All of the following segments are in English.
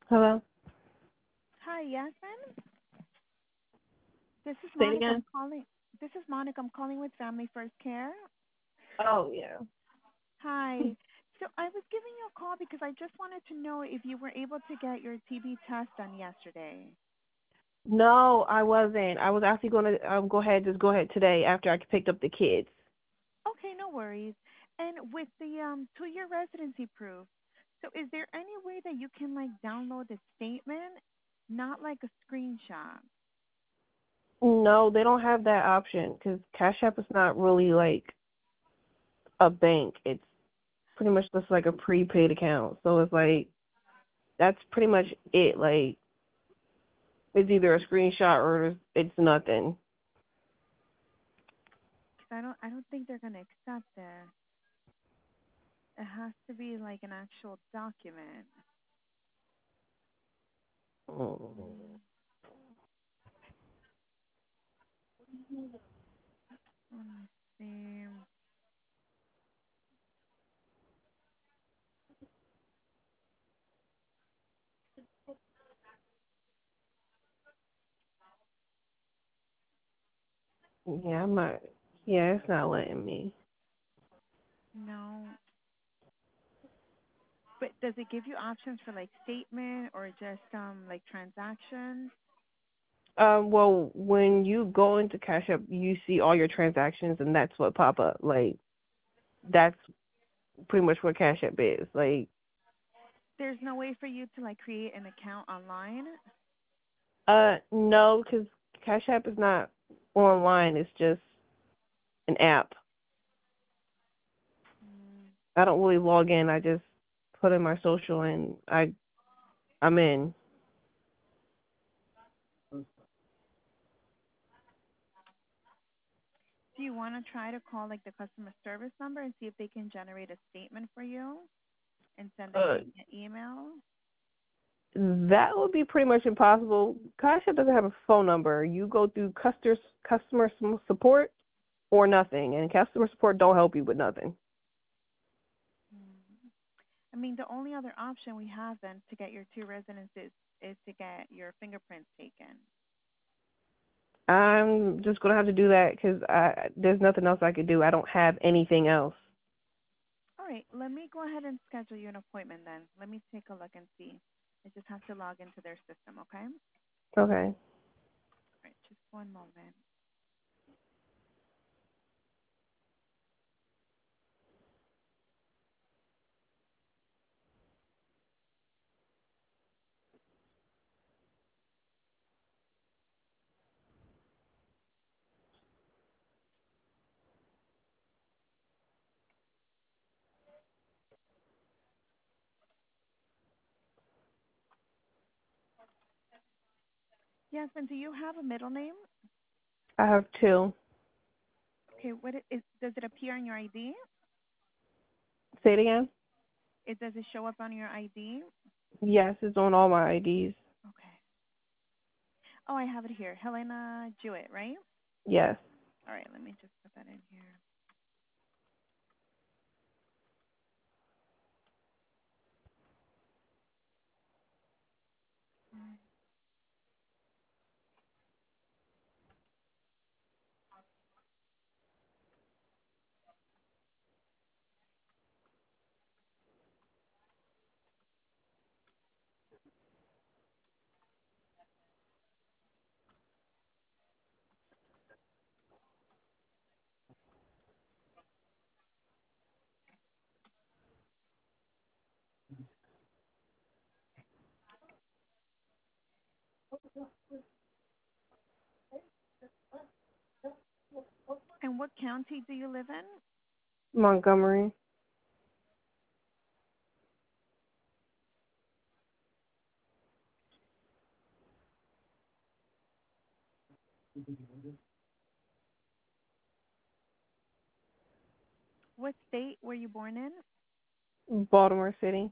Hello? Hi, Yasmin. This is Say it Monica. again? I'm calling with Family First Care. Oh, yeah. Hi. So I was giving you a call because I just wanted to know if you were able to get your TB test done yesterday. No, I wasn't. I was actually going to just go ahead today after I picked up the kids. Okay, no worries. And with the 2-year residency proof, so is there any way that you can like download the statement, not like a screenshot? No, they don't have that option because Cash App is not really like a bank. It's pretty much just like a prepaid account. So it's like, that's pretty much it. Like, it's either a screenshot or it's nothing. 'Cause I don't think they're gonna accept it. It has to be like an actual document. Mm. Mm, Let me see. Yeah, I'm not. Yeah, it's not letting me. No. But does it give you options for like statement or just like transactions? Well, when you go into Cash App, you see all your transactions, and that's what pop up. Like, that's pretty much what Cash App is. Like, There's no way for you to like create an account online? no, because Cash App is not online. It's just an app. Mm. I don't really log in. I just put in my social and I'm in. Do you want to try to call like the customer service number and see if they can generate a statement for you and send it to Uh, you via email? that would be pretty much impossible. Cash App doesn't have a phone number. You go through customer support or nothing, and customer support don't help you with nothing. Mm. I mean, the only other option we have then to get your two residences is to get your fingerprints taken. I'm just gonna have to do that because there's nothing else I could do. I don't have anything else. All right, let me go ahead and schedule you an appointment then. Let me take a look and see. I just have to log into their system, okay? All Okay. right, just one moment. Yes, and do you have a middle name? I have two. Okay, does it appear on your ID? Say it again. Does it show up on your ID? Yes, it's on all my IDs. Okay. Oh, I have it here. Helena Jewett, right? Yes. All right, let me just put that in here. And what county do you live in? Montgomery. What state were you born in? Baltimore City.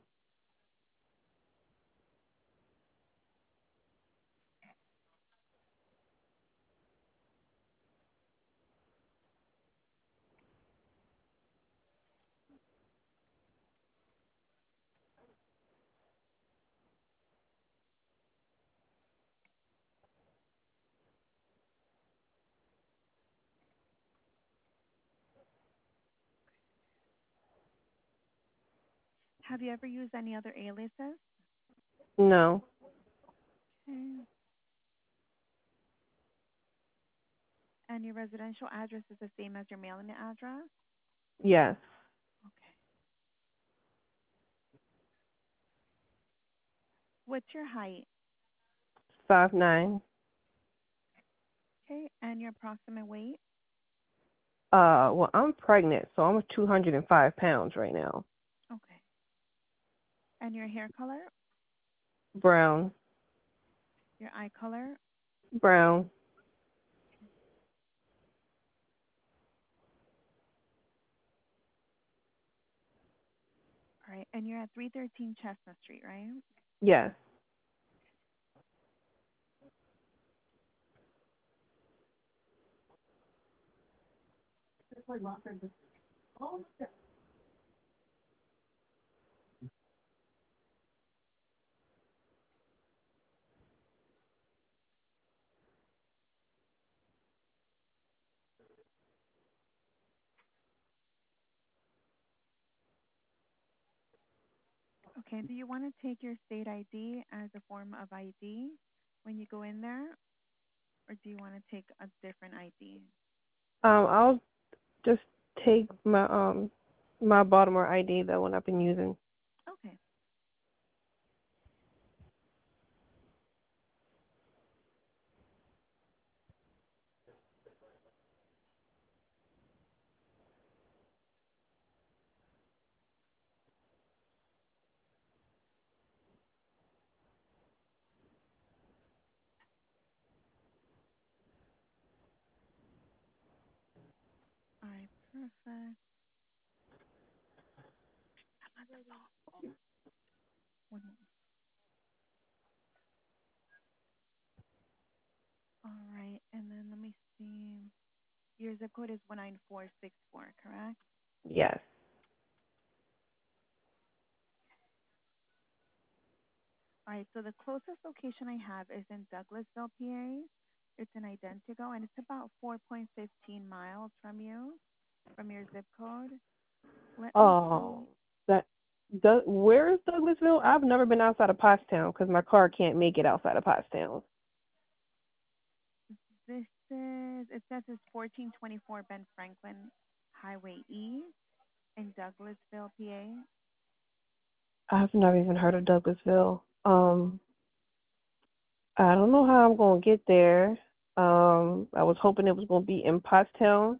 Have you ever used any other aliases? No. Okay. And your residential address is the same as your mailing address? Yes. Okay. What's your height? 5'9". Okay. And your approximate weight? Well, I'm pregnant, so I'm 205 pounds right now. Okay. And your hair color? Brown. Your eye color? Brown. All right. And you're at 313 Chestnut Street, right? Yes. Okay. Do you want to take your state ID as a form of ID when you go in there, or do you want to take a different ID? I'll just take my Baltimore ID, the one I've been using. Okay. All right. Perfect. One moment. All right. And then let me see. Your zip code is 19464, correct? Yes. All right. So the closest location I have is in Douglasville, PA. It's an Identigo, and it's about 4.15 miles from you, from your zip code. Let me Oh, see. that. Where is Douglasville? I've never been outside of Pottstown because my car can't make it outside of Pottstown. It says it's 1424 Ben Franklin Highway E in Douglasville, PA. I've never even heard of Douglasville. I don't know how I'm gonna get there. I was hoping it was gonna be in Pottstown.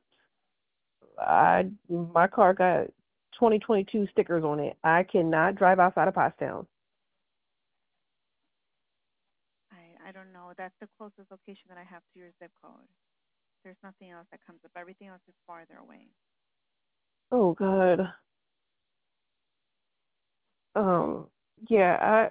My car got 2022 stickers on it. I cannot drive outside of Pottstown. I don't know. That's the closest location that I have to your zip code. There's nothing else that comes up. Everything else is farther away. Oh God. Um. Yeah.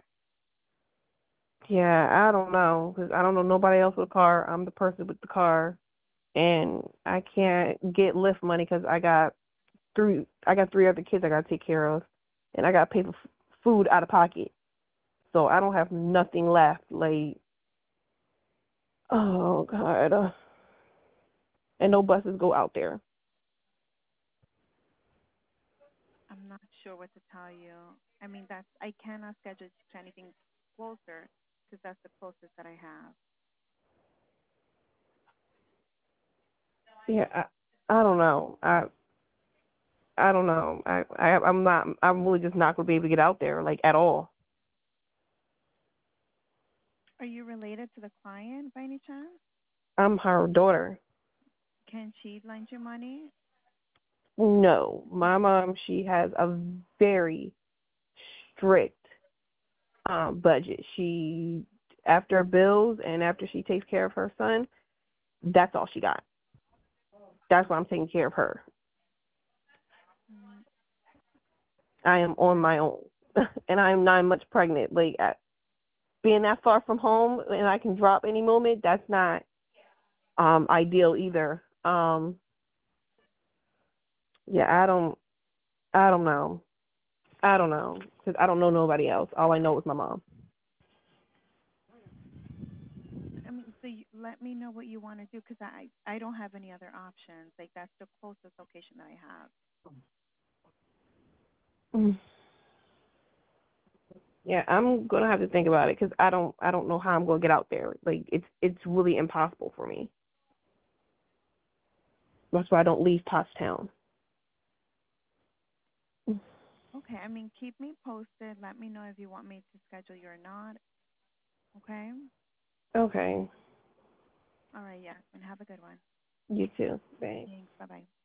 I don't know because I don't know nobody else with a car. I'm the person with the car, and I can't get Lyft money because I got three other kids I gotta take care of, and I gotta pay for food out of pocket. So I don't have nothing left. Like, oh God, and no buses go out there. I'm not sure what to tell you. I mean, I cannot schedule to anything closer because that's the closest that I have. Yeah, I don't know. I don't know. I'm not. I'm really just not gonna be able to get out there like at all. Are you related to the client by any chance? I'm her daughter. Can she lend you money? No, my mom. She has a very strict budget. She after bills and after she takes care of her son, that's all she got. That's why I'm taking care of her. Mm, I am on my own, and I am 9 months pregnant. Like being that far from home, and I can drop any moment. That's not ideal either. Yeah, I don't know. I don't know because I don't know nobody else. All I know is my mom. I mean, so let me know what you want to do because I don't have any other options. Like that's the closest location that I have. Mm. Yeah, I'm gonna have to think about it because I don't know how I'm gonna get out there. Like it's really impossible for me. That's why I don't leave Pottstown. Okay, I mean, keep me posted. Let me know if you want me to schedule you or not. Okay? Okay, All right, yeah. And have a good one. you too. Thanks. Thanks. Bye bye.